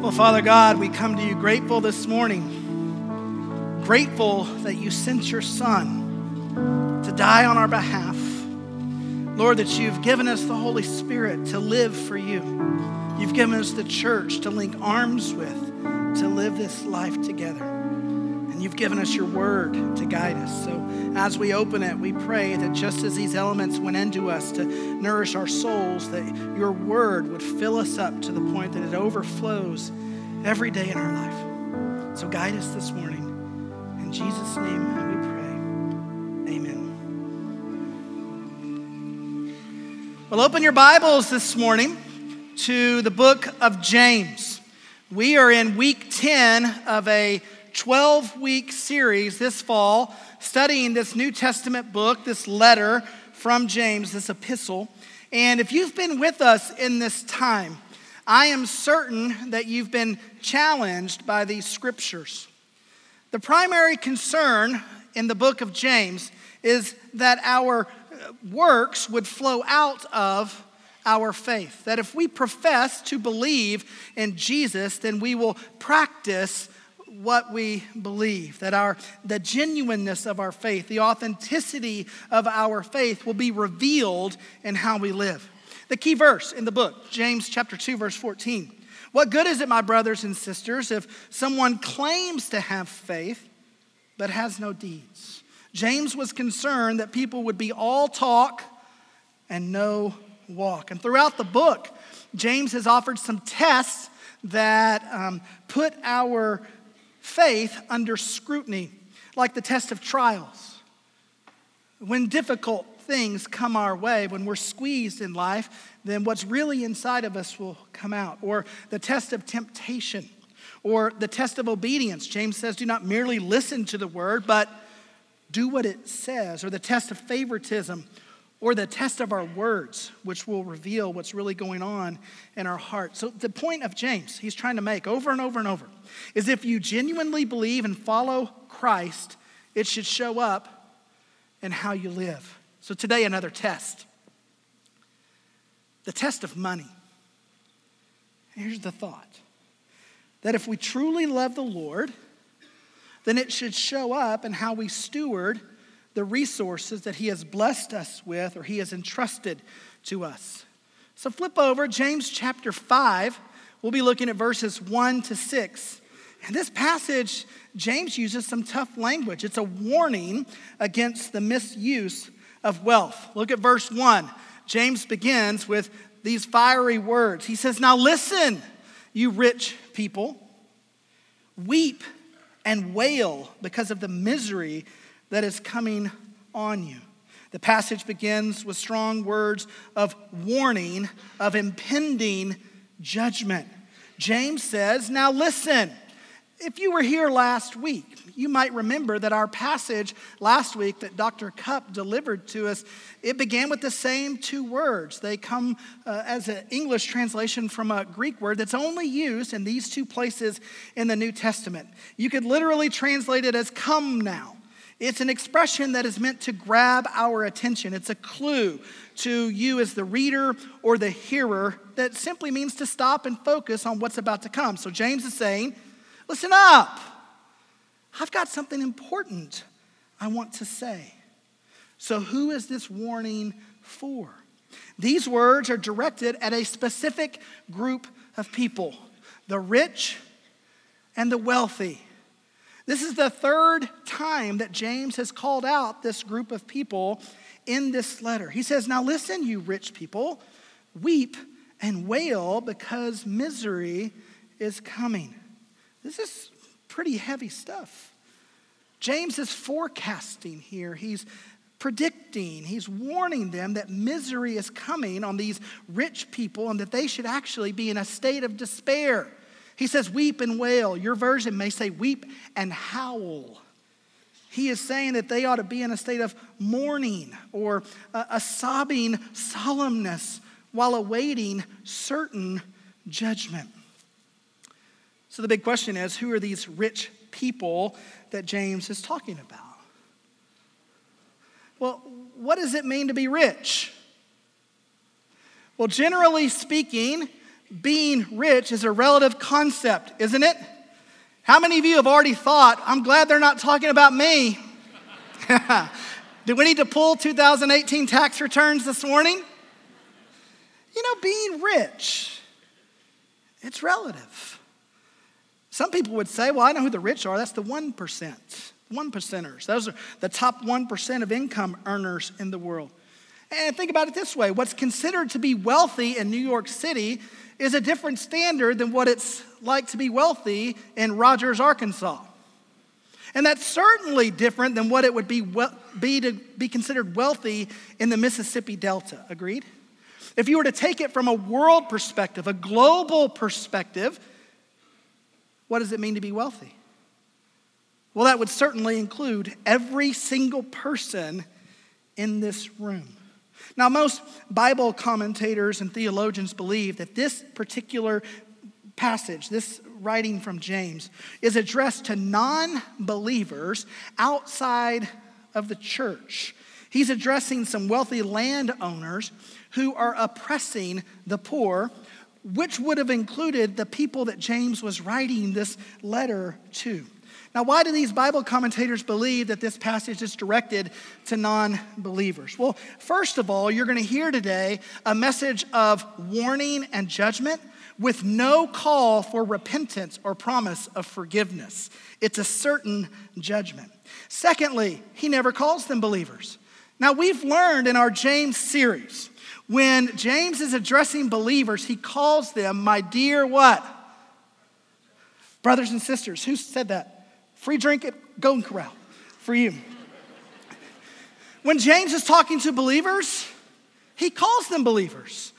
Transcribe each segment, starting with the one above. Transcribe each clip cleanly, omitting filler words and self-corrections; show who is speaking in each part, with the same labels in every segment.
Speaker 1: Well, Father God, we come to you grateful this morning. Grateful that you sent your Son to die on our behalf. Lord, that you've given us the Holy Spirit to live for you. You've given us the church to link arms with, to live this life together. And you've given us your word to guide us. So as we open it, we pray that just as these elements went into us to nourish our souls, that your word would fill us up to the point that it overflows every day in our life. So guide us this morning. In Jesus' name we pray. Amen. Well, open your Bibles this morning to the book of James. We are in week 10 of a 12-week series this fall, studying this New Testament book, this letter from James, this epistle. And if you've been with us in this time, I am certain that you've been challenged by these scriptures. The primary concern in the book of James is that our works would flow out of our faith. That if we profess to believe in Jesus, then we will practice what we believe. That the genuineness of our faith, the authenticity of our faith will be revealed in how we live. The key verse in the book, James chapter 2, verse 14. What good is it, my brothers and sisters, if someone claims to have faith but has no deeds? James was concerned that people would be all talk and no walk. And throughout the book, James has offered some tests that put our faith under scrutiny, like the test of trials. When difficult things come our way, when we're squeezed in life, then what's really inside of us will come out. Or the test of temptation, or the test of obedience. James says, do not merely listen to the word, but do what it says. Or the test of favoritism, or the test of our words, which will reveal what's really going on in our hearts. So the point of James, he's trying to make over and over and over, is if you genuinely believe and follow Christ, it should show up in how you live. So today, another test. The test of money. Here's the thought. That if we truly love the Lord, then it should show up in how we steward the resources that he has blessed us with, or he has entrusted to us. So flip over, James chapter 5. We'll be looking at verses 1 to 6. And this passage, James uses some tough language. It's a warning against the misuse of wealth. Look at verse 1. James begins with these fiery words. He says, now listen, you rich people. Weep and wail because of the misery that is coming on you. The passage begins with strong words of warning, of impending judgment. James says, now listen. If you were here last week, you might remember that our passage last week that Dr. Cupp delivered to us, it began with the same two words. They come as an English translation from a Greek word that's only used in these two places in the New Testament. You could literally translate it as come now. It's an expression that is meant to grab our attention. It's a clue to you as the reader or the hearer that simply means to stop and focus on what's about to come. So James is saying, listen up. I've got something important I want to say. So who is this warning for? These words are directed at a specific group of people, the rich and the wealthy. This is the third time that James has called out this group of people in this letter. He says, now listen, you rich people, weep and wail because misery is coming. This is pretty heavy stuff. James is forecasting here. He's predicting, he's warning them that misery is coming on these rich people and that they should actually be in a state of despair. He says, weep and wail. Your version may say weep and howl. He is saying that they ought to be in a state of mourning or a sobbing solemnness while awaiting certain judgment. So the big question is, who are these rich people that James is talking about? Well, what does it mean to be rich? Well, generally speaking, being rich is a relative concept, isn't it? How many of you have already thought, I'm glad they're not talking about me? Do we need to pull 2018 tax returns this morning? You know, being rich, it's relative. Some people would say, well, I know who the rich are. That's the 1%, 1%ers. Those are the top 1% of income earners in the world. And think about it this way. What's considered to be wealthy in New York City is a different standard than what it's like to be wealthy in Rogers, Arkansas. And that's certainly different than what it would be to be considered wealthy in the Mississippi Delta. Agreed? If you were to take it from a world perspective, a global perspective, what does it mean to be wealthy? Well, that would certainly include every single person in this room. Now, most Bible commentators and theologians believe that this particular passage, this writing from James, is addressed to non-believers outside of the church. He's addressing some wealthy landowners who are oppressing the poor, which would have included the people that James was writing this letter to. Now, why do these Bible commentators believe that this passage is directed to non-believers? Well, first of all, you're going to hear today a message of warning and judgment with no call for repentance or promise of forgiveness. It's a certain judgment. Secondly, he never calls them believers. Now, we've learned in our James series, when James is addressing believers, he calls them, my dear what? Brothers and sisters. Who said that? Free drink at Golden Corral for you. When James is talking to believers, he calls them believers.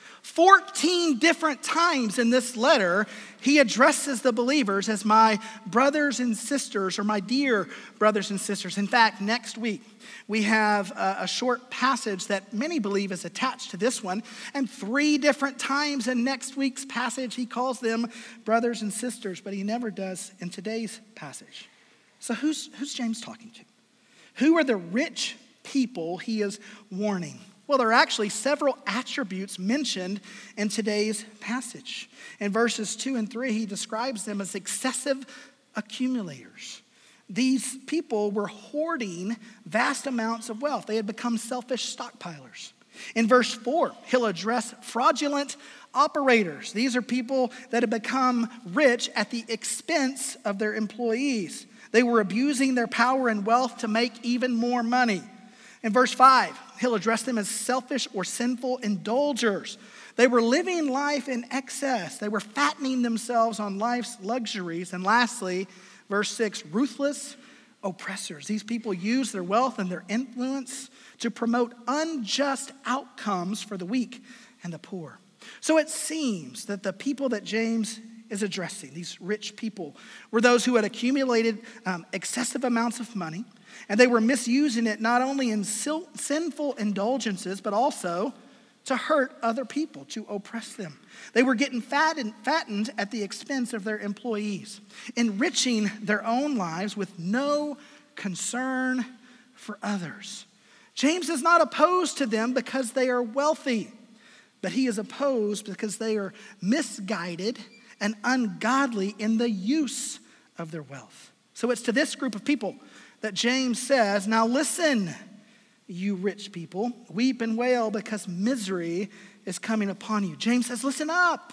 Speaker 1: 14 different times in this letter, he addresses the believers as my brothers and sisters, or my dear brothers and sisters. In fact, next week, we have a short passage that many believe is attached to this one, and 3 different times in next week's passage, he calls them brothers and sisters, but he never does in today's passage. So who's James talking to? Who are the rich people he is warning? Well, there are actually several attributes mentioned in today's passage. In verses 2 and 3, he describes them as excessive accumulators. These people were hoarding vast amounts of wealth. They had become selfish stockpilers. In verse 4, he'll address fraudulent operators. These are people that had become rich at the expense of their employees. They were abusing their power and wealth to make even more money. In verse 5, he'll address them as selfish or sinful indulgers. They were living life in excess. They were fattening themselves on life's luxuries. And lastly, verse 6, ruthless oppressors. These people use their wealth and their influence to promote unjust outcomes for the weak and the poor. So it seems that the people that James is addressing, these rich people, were those who had accumulated excessive amounts of money, and they were misusing it not only in sinful indulgences, but also to hurt other people, to oppress them. They were getting fattened at the expense of their employees, enriching their own lives with no concern for others. James is not opposed to them because they are wealthy, but he is opposed because they are misguided and ungodly in the use of their wealth. So it's to this group of people that James says, now listen, you rich people, weep and wail because misery is coming upon you. James says, listen up.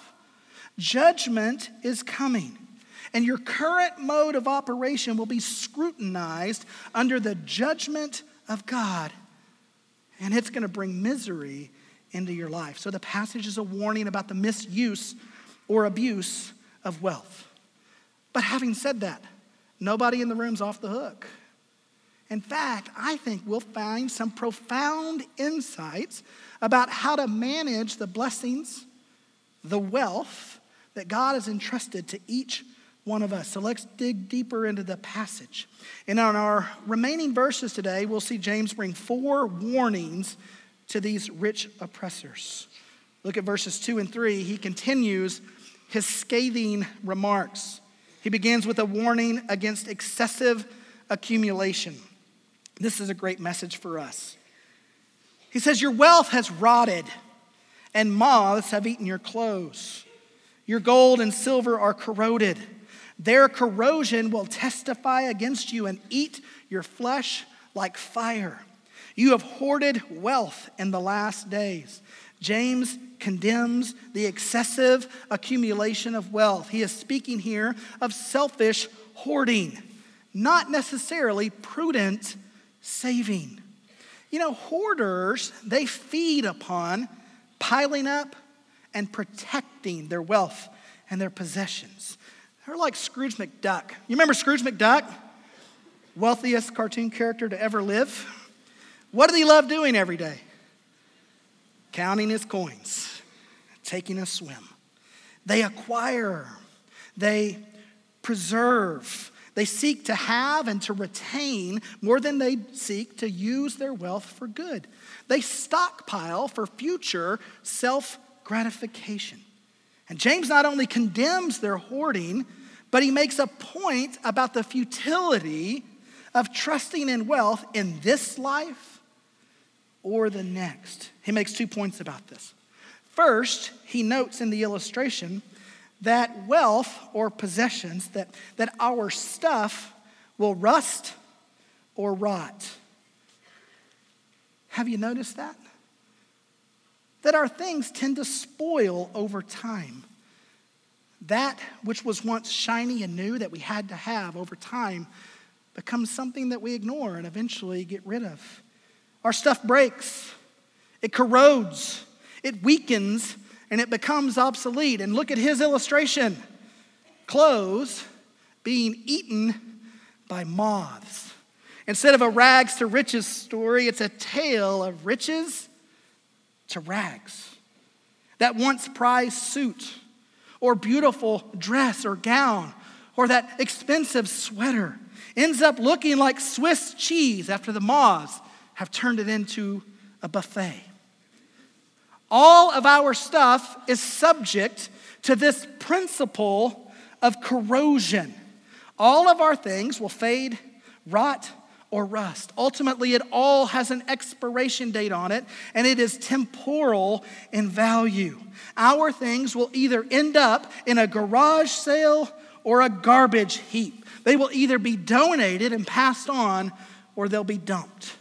Speaker 1: Judgment is coming, and your current mode of operation will be scrutinized under the judgment of God, and it's going to bring misery into your life. So the passage is a warning about the misuse or abuse of wealth. But having said that, nobody in the room's off the hook. In fact, I think we'll find some profound insights about how to manage the blessings, the wealth that God has entrusted to each one of us. So let's dig deeper into the passage. And on our remaining verses today, we'll see James bring 4 warnings to these rich oppressors. Look at verses 2 and 3. He continues his scathing remarks. He begins with a warning against excessive accumulation. This is a great message for us. He says, your wealth has rotted, and moths have eaten your clothes. Your gold and silver are corroded. Their corrosion will testify against you and eat your flesh like fire. You have hoarded wealth in the last days. James condemns the excessive accumulation of wealth. He is speaking here of selfish hoarding, not necessarily prudent saving. You know, hoarders, they feed upon piling up and protecting their wealth and their possessions. They're like Scrooge McDuck. You remember Scrooge McDuck? Wealthiest cartoon character to ever live. What did he love doing every day? Counting his coins, taking a swim. They acquire, they preserve, they seek to have and to retain more than they seek to use their wealth for good. They stockpile for future self-gratification. And James not only condemns their hoarding, but he makes a point about the futility of trusting in wealth in this life or the next. He makes 2 points about this. First, he notes in the illustration that wealth or possessions, that our stuff will rust or rot. Have you noticed that? That our things tend to spoil over time. That which was once shiny and new that we had to have over time becomes something that we ignore and eventually get rid of. Our stuff breaks, it corrodes, it weakens, and it becomes obsolete. And look at his illustration. Clothes being eaten by moths. Instead of a rags to riches story, it's a tale of riches to rags. That once prized suit or beautiful dress or gown or that expensive sweater ends up looking like Swiss cheese after the moths have turned it into a buffet. All of our stuff is subject to this principle of corrosion. All of our things will fade, rot, or rust. Ultimately, it all has an expiration date on it, and it is temporal in value. Our things will either end up in a garage sale or a garbage heap. They will either be donated and passed on, or they'll be dumped.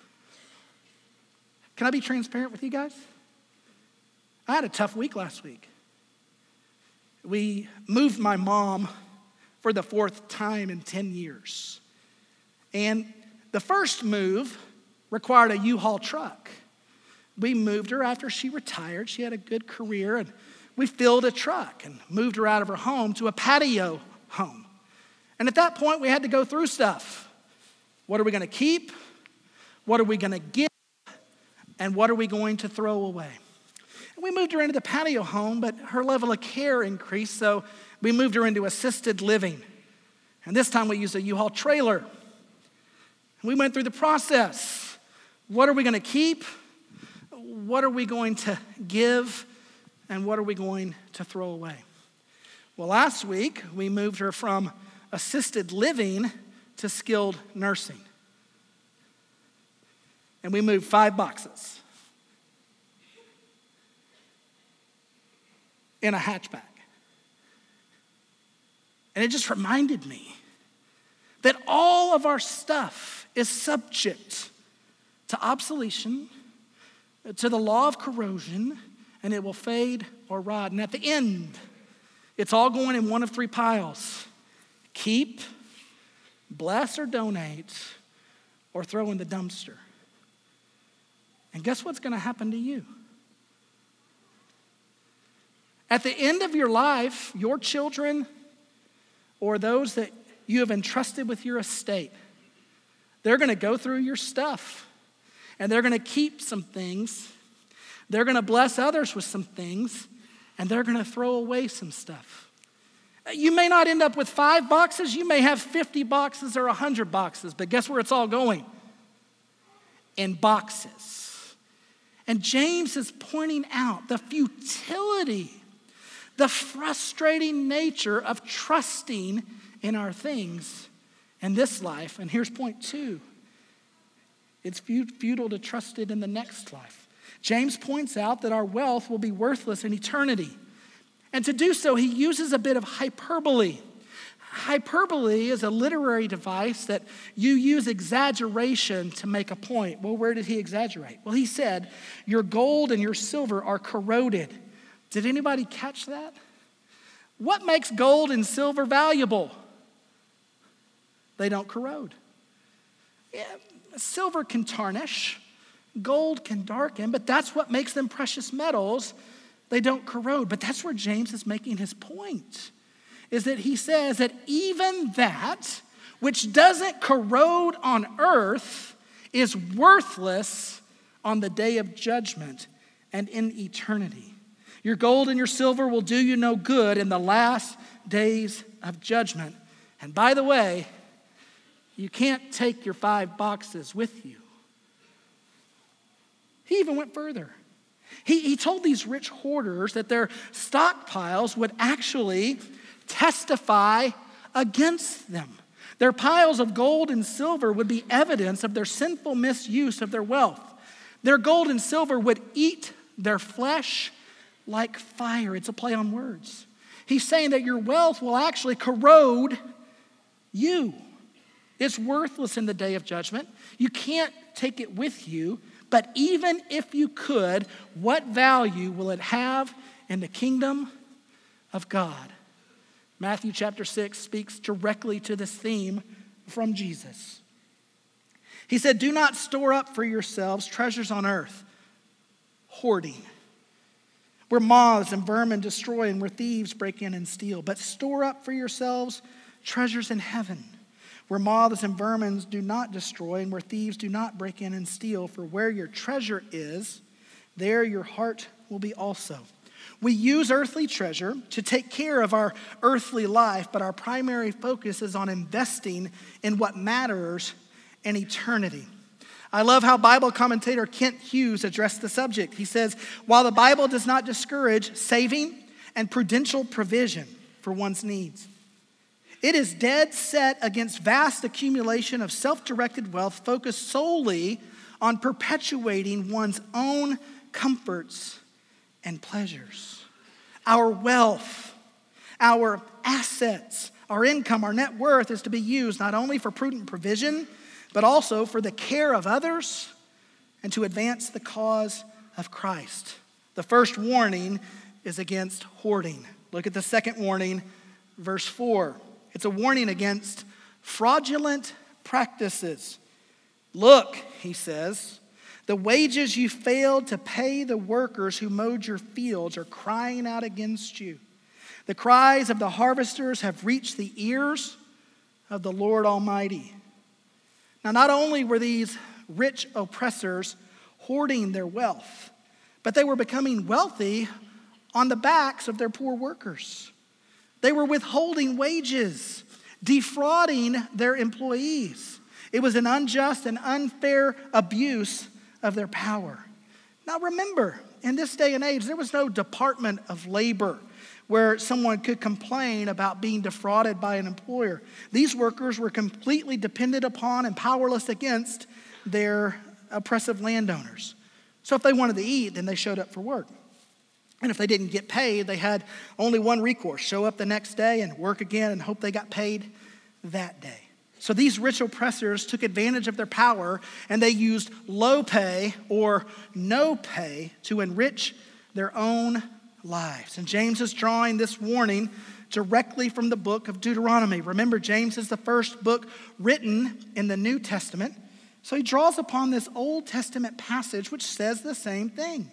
Speaker 1: Can I be transparent with you guys? I had a tough week last week. We moved my mom for the 4th time in 10 years. And the first move required a U-Haul truck. We moved her after she retired. She had a good career, and we filled a truck and moved her out of her home to a patio home. And at that point, we had to go through stuff. What are we going to keep? What are we going to give? And what are we going to throw away? And we moved her into the patio home, but her level of care increased, so we moved her into assisted living. And this time we used a U-Haul trailer. And we went through the process. What are we going to keep? What are we going to give? And what are we going to throw away? Well, last week, we moved her from assisted living to skilled nursing. And we moved 5 boxes in a hatchback. And it just reminded me that all of our stuff is subject to obsolescence, to the law of corrosion, and it will fade or rot. And at the end, it's all going in one of 3 piles. Keep, bless or donate, or throw in the dumpster. And guess what's going to happen to you? At the end of your life, your children or those that you have entrusted with your estate, they're going to go through your stuff, and they're going to keep some things. They're going to bless others with some things, and they're going to throw away some stuff. You may not end up with 5 boxes. You may have 50 boxes or 100 boxes, but guess where it's all going? In boxes. And James is pointing out the futility, the frustrating nature of trusting in our things in this life. And here's point 2. It's futile to trust it in the next life. James points out that our wealth will be worthless in eternity. And to do so, he uses a bit of hyperbole. Hyperbole is a literary device that you use exaggeration to make a point. Well, where did he exaggerate? Well, he said, your gold and your silver are corroded. Did anybody catch that? What makes gold and silver valuable? They don't corrode. Yeah, silver can tarnish, gold can darken, but that's what makes them precious metals. They don't corrode. But that's where James is making his point, is that he says that even that which doesn't corrode on earth is worthless on the day of judgment and in eternity. Your gold and your silver will do you no good in the last days of judgment. And by the way, you can't take your 5 boxes with you. He even went further. He told these rich hoarders that their stockpiles would actually testify against them. Their piles of gold and silver would be evidence of their sinful misuse of their wealth. Their gold and silver would eat their flesh like fire. It's a play on words. He's saying that your wealth will actually corrode you. It's worthless in the day of judgment. You can't take it with you. But even if you could, what value will it have in the kingdom of God? Matthew chapter 6 speaks directly to this theme from Jesus. He said, do not store up for yourselves treasures on earth, hoarding, where moths and vermin destroy and where thieves break in and steal. But store up for yourselves treasures in heaven, where moths and vermin do not destroy and where thieves do not break in and steal. For where your treasure is, there your heart will be also. We use earthly treasure to take care of our earthly life, but our primary focus is on investing in what matters in eternity. I love how Bible commentator Kent Hughes addressed the subject. He says, while the Bible does not discourage saving and prudential provision for one's needs, it is dead set against vast accumulation of self-directed wealth focused solely on perpetuating one's own comforts and pleasures. Our wealth, our assets, our income, our net worth is to be used not only for prudent provision, but also for the care of others and to advance the cause of Christ. The first warning is against hoarding. Look at the second warning, verse 4. It's a warning against fraudulent practices. Look, he says, the wages you failed to pay the workers who mowed your fields are crying out against you. The cries of the harvesters have reached the ears of the Lord Almighty. Now, not only were these rich oppressors hoarding their wealth, but they were becoming wealthy on the backs of their poor workers. They were withholding wages, defrauding their employees. It was an unjust and unfair abuse of their power. Now remember, in this day and age, there was no Department of Labor where someone could complain about being defrauded by an employer. These workers were completely dependent upon and powerless against their oppressive landowners. So if they wanted to eat, then they showed up for work. And if they didn't get paid, they had only one recourse: show up the next day and work again and hope they got paid that day. So these rich oppressors took advantage of their power, and they used low pay or no pay to enrich their own lives. And James is drawing this warning directly from the book of Deuteronomy. Remember, James is the first book written in the New Testament. So he draws upon this Old Testament passage which says the same thing.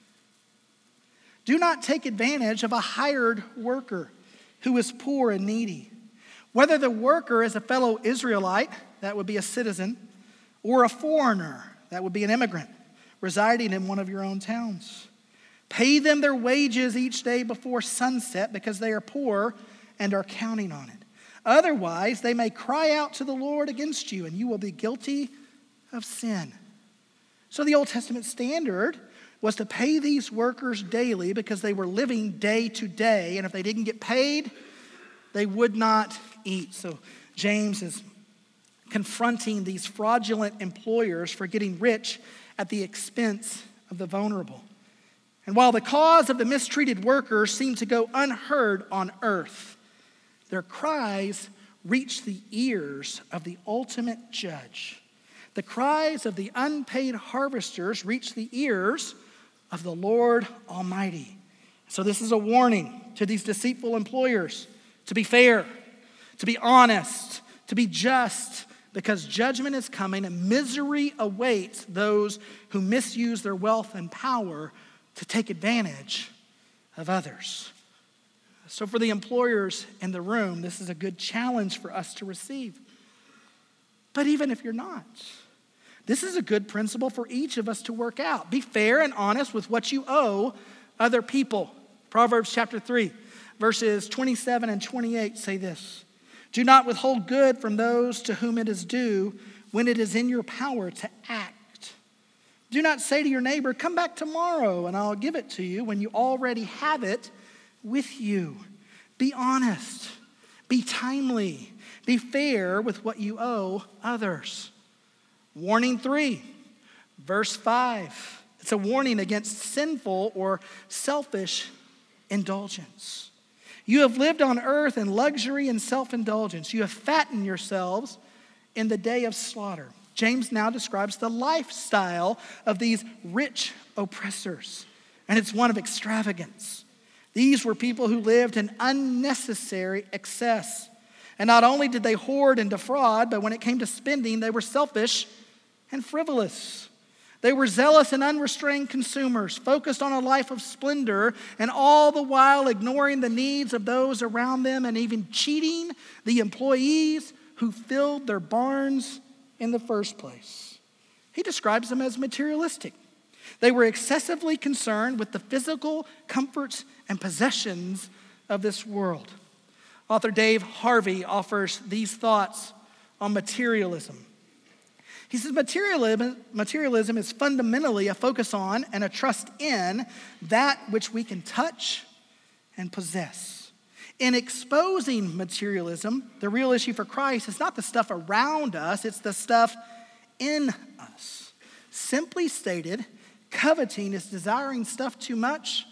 Speaker 1: Do not take advantage of a hired worker who is poor and needy. Whether the worker is a fellow Israelite, that would be a citizen, or a foreigner, that would be an immigrant, residing in one of your own towns. Pay them their wages each day before sunset because they are poor and are counting on it. Otherwise, they may cry out to the Lord against you and you will be guilty of sin. So the Old Testament standard was to pay these workers daily because they were living day to day, and if they didn't get paid, they would not eat. So James is confronting these fraudulent employers for getting rich at the expense of the vulnerable. And while the cause of the mistreated workers seemed to go unheard on earth, their cries reached the ears of the ultimate judge. The cries of the unpaid harvesters reached the ears of the Lord Almighty. So this is a warning to these deceitful employers to be fair, to be honest, to be just, because judgment is coming and misery awaits those who misuse their wealth and power to take advantage of others. So for the employers in the room, this is a good challenge for us to receive. But even if you're not, this is a good principle for each of us to work out. Be fair and honest with what you owe other people. Proverbs chapter 3, verses 27 and 28 say this: "Do not withhold good from those to whom it is due when it is in your power to act. Do not say to your neighbor, 'Come back tomorrow and I'll give it to you,' when you already have it with you. Be honest, be timely, be fair with what you owe others." Warning 3, verse 5. It's a warning against sinful or selfish indulgence. "You have lived on earth in luxury and self-indulgence. You have fattened yourselves in the day of slaughter." James now describes the lifestyle of these rich oppressors, and it's one of extravagance. These were people who lived in unnecessary excess. And not only did they hoard and defraud, but when it came to spending, they were selfish and frivolous. They were zealous and unrestrained consumers, focused on a life of splendor, and all the while ignoring the needs of those around them and even cheating the employees who filled their barns in the first place. He describes them as materialistic. They were excessively concerned with the physical comforts and possessions of this world. Author Dave Harvey offers these thoughts on materialism. He says materialism is fundamentally a focus on and a trust in that which we can touch and possess. In exposing materialism, the real issue for Christ is not the stuff around us, it's the stuff in us. Simply stated, coveting is desiring stuff too much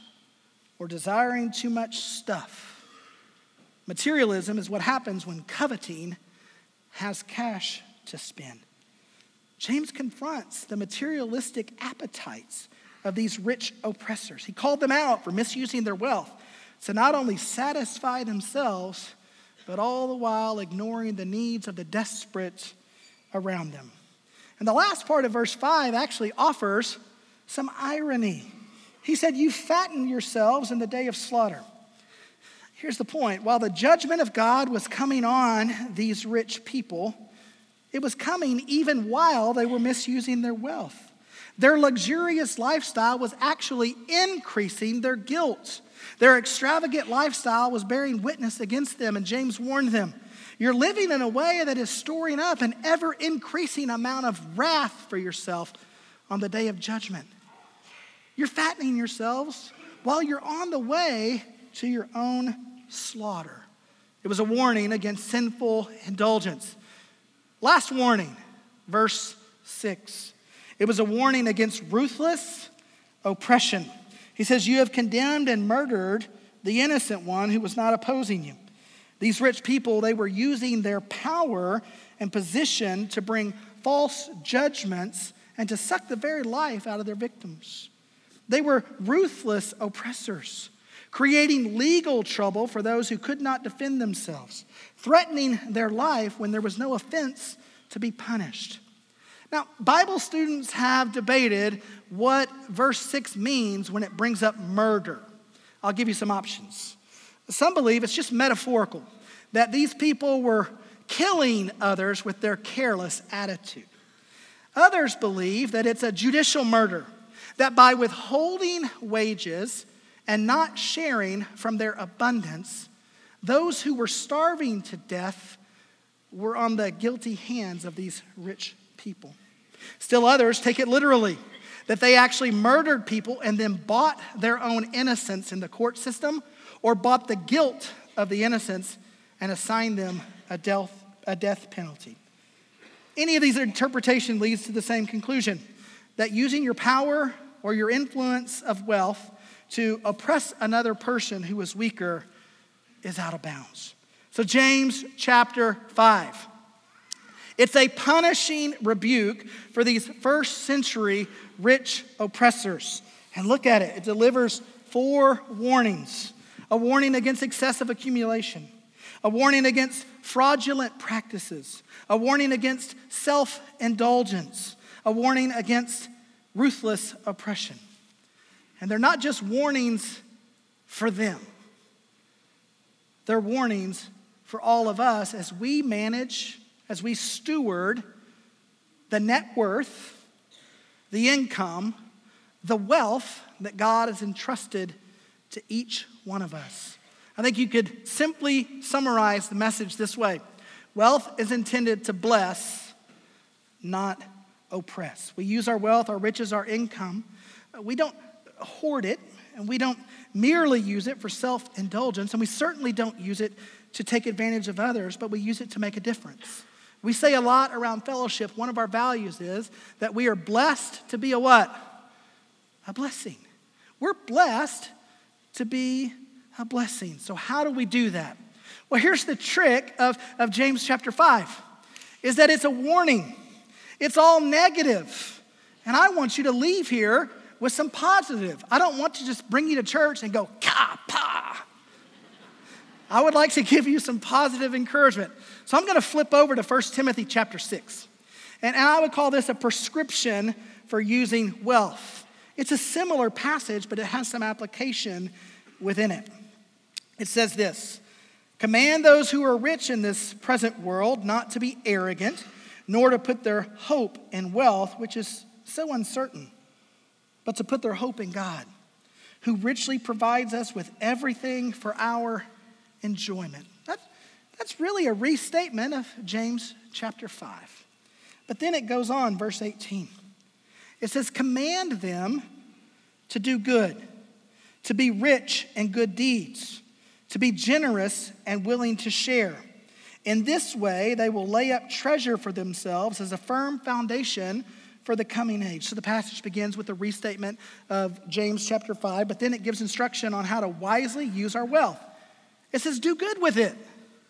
Speaker 1: or desiring too much stuff. Materialism is what happens when coveting has cash to spend. James confronts the materialistic appetites of these rich oppressors. He called them out for misusing their wealth to not only satisfy themselves, but all the while ignoring the needs of the desperate around them. And the last part of verse 5 actually offers some irony. He said, "You fatten yourselves in the day of slaughter." Here's the point. While the judgment of God was coming on these rich people, it was coming even while they were misusing their wealth. Their luxurious lifestyle was actually increasing their guilt. Their extravagant lifestyle was bearing witness against them, and James warned them, "You're living in a way that is storing up an ever-increasing amount of wrath for yourself on the day of judgment. You're fattening yourselves while you're on the way to your own slaughter." It was a warning against sinful indulgence. Last warning, verse 6. It was a warning against ruthless oppression. He says, "You have condemned and murdered the innocent one who was not opposing you." These rich people, they were using their power and position to bring false judgments and to suck the very life out of their victims. They were ruthless oppressors, creating legal trouble for those who could not defend themselves, threatening their life when there was no offense to be punished. Now, Bible students have debated what verse 6 means when it brings up murder. I'll give you some options. Some believe it's just metaphorical, that these people were killing others with their careless attitude. Others believe that it's a judicial murder, that by withholding wages and not sharing from their abundance, those who were starving to death were on the guilty hands of these rich people. Still others take it literally, that they actually murdered people and then bought their own innocence in the court system, or bought the guilt of the innocents and assigned them a death penalty. Any of these interpretations leads to the same conclusion, that using your power or your influence of wealth to oppress another person who is weaker is out of bounds. So James chapter 5. It's a punishing rebuke for these first century rich oppressors. And look at it. It delivers 4 warnings. A warning against excessive accumulation. A warning against fraudulent practices. A warning against self-indulgence. A warning against ruthless oppression. And they're not just warnings for them. They're warnings for all of us as we manage, as we steward the net worth, the income, the wealth that God has entrusted to each one of us. I think you could simply summarize the message this way. Wealth is intended to bless, not oppress. We use our wealth, our riches, our income. We don't hoard it, and we don't merely use it for self-indulgence, and we certainly don't use it to take advantage of others, but we use it to make a difference. We say a lot around fellowship. One of our values is that we are blessed to be a what? A blessing. We're blessed to be a blessing. So how do we do that? Well, here's the trick of James chapter 5, is that it's a warning. It's all negative. And I want you to leave here with some positive. I don't want to just bring you to church and go, ka-pa. I would like to give you some positive encouragement. So I'm going to flip over to 1 Timothy chapter 6. And I would call this a prescription for using wealth. It's a similar passage, but it has some application within it. It says this, command those who are rich in this present world not to be arrogant, nor to put their hope in wealth, which is so uncertain, but to put their hope in God, who richly provides us with everything for our enjoyment. That's really a restatement of James chapter 5. But then it goes on, verse 18. It says, command them to do good, to be rich in good deeds, to be generous and willing to share. In this way, they will lay up treasure for themselves as a firm foundation for the coming age. So the passage begins with a restatement of James chapter 5, but then it gives instruction on how to wisely use our wealth. It says, do good with it.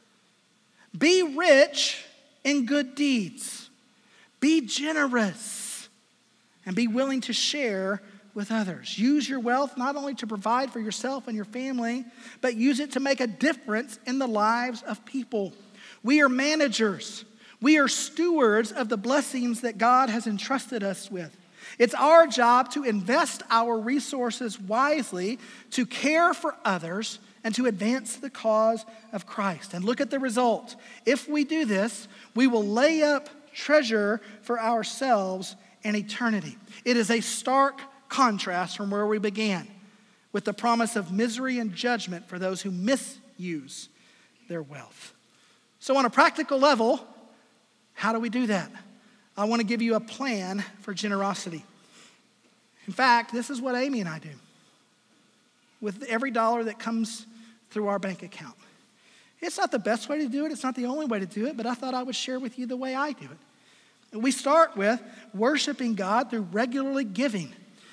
Speaker 1: Be rich in good deeds. Be generous and be willing to share with others. Use your wealth not only to provide for yourself and your family, but use it to make a difference in the lives of people. We are managers. We are stewards of the blessings that God has entrusted us with. It's our job to invest our resources wisely, to care for others, and to advance the cause of Christ. And look at the result. If we do this, we will lay up treasure for ourselves in eternity. It is a stark contrast from where we began, with the promise of misery and judgment for those who misuse their wealth. So on a practical level, how do we do that? I want to give you a plan for generosity. In fact, this is what Amy and I do with every dollar that comes through our bank account. It's not the best way to do it. It's not the only way to do it, but I thought I would share with you the way I do it. We start with worshiping God through regularly giving.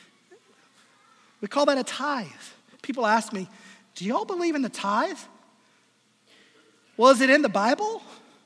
Speaker 1: We call that a tithe. People ask me, do y'all believe in the tithe? Well, is it in the Bible?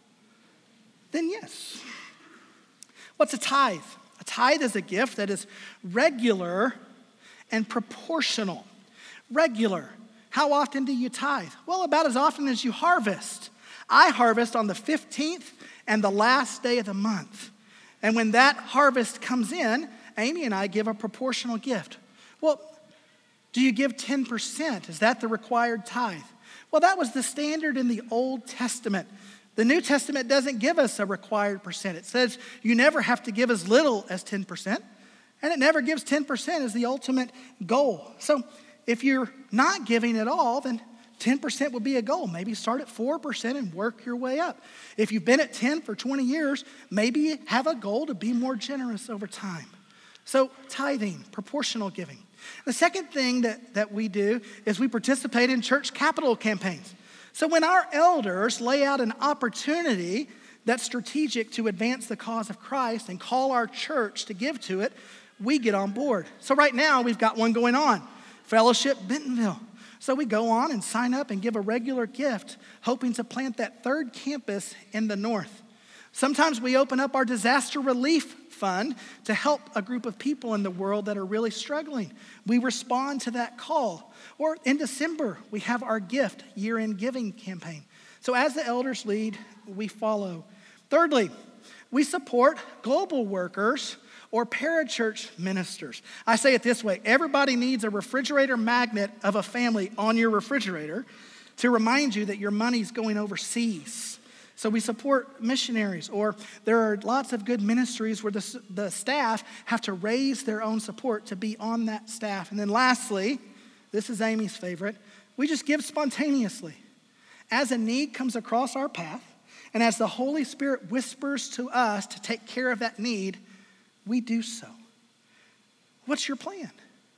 Speaker 1: Then yes. What's a tithe? A tithe is a gift that is regular and proportional. Regular. How often do you tithe? Well, about as often as you harvest. I harvest on the 15th and the last day of the month. And when that harvest comes in, Amy and I give a proportional gift. Well, do you give 10%? Is that the required tithe? Well, that was the standard in the Old Testament. The New Testament doesn't give us a required percent. It says you never have to give as little as 10%, and it never gives 10% as the ultimate goal. So if you're not giving at all, then 10% would be a goal. Maybe start at 4% and work your way up. If you've been at 10 for 20 years, maybe have a goal to be more generous over time. So tithing, proportional giving. The second thing that we do is we participate in church capital campaigns. So when our elders lay out an opportunity that's strategic to advance the cause of Christ and call our church to give to it, we get on board. So right now we've got one going on. Fellowship Bentonville. So we go on and sign up and give a regular gift, hoping to plant that third campus in the north. Sometimes we open up our disaster relief fund to help a group of people in the world that are really struggling. We respond to that call. Or in December, we have our gift year-end giving campaign. So as the elders lead, we follow. Thirdly, we support global workers or parachurch ministers. I say it this way: everybody needs a refrigerator magnet of a family on your refrigerator to remind you that your money's going overseas. So we support missionaries, or there are lots of good ministries where the staff have to raise their own support to be on that staff. And then lastly, this is Amy's favorite, we just give spontaneously. As a need comes across our path, and as the Holy Spirit whispers to us to take care of that need, we do so. What's your plan?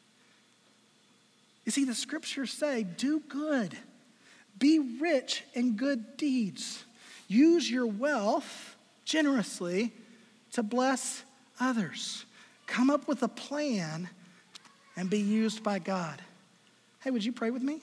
Speaker 1: You see, the scriptures say, do good, be rich in good deeds. Use your wealth generously to bless others. Come up with a plan and be used by God. Hey, would you pray with me?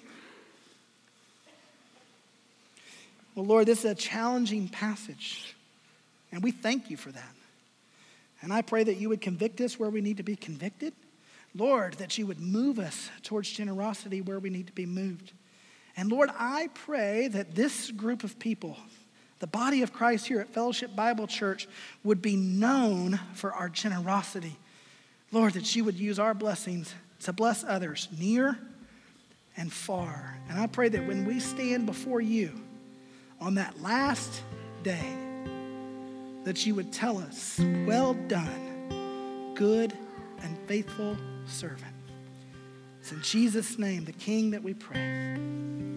Speaker 1: Well, Lord, this is a challenging passage, and we thank you for that. And I pray that you would convict us where we need to be convicted. Lord, that you would move us towards generosity where we need to be moved. And Lord, I pray that this group of people, the body of Christ here at Fellowship Bible Church, would be known for our generosity. Lord, that you would use our blessings to bless others near and far. And I pray that when we stand before you on that last day, that you would tell us, well done, good and faithful servant. It's in Jesus' name, the King, that we pray.